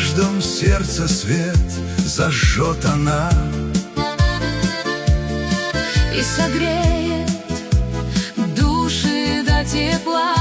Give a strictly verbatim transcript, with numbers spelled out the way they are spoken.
каждом сердце свет зажжет она и согреет души до тепла.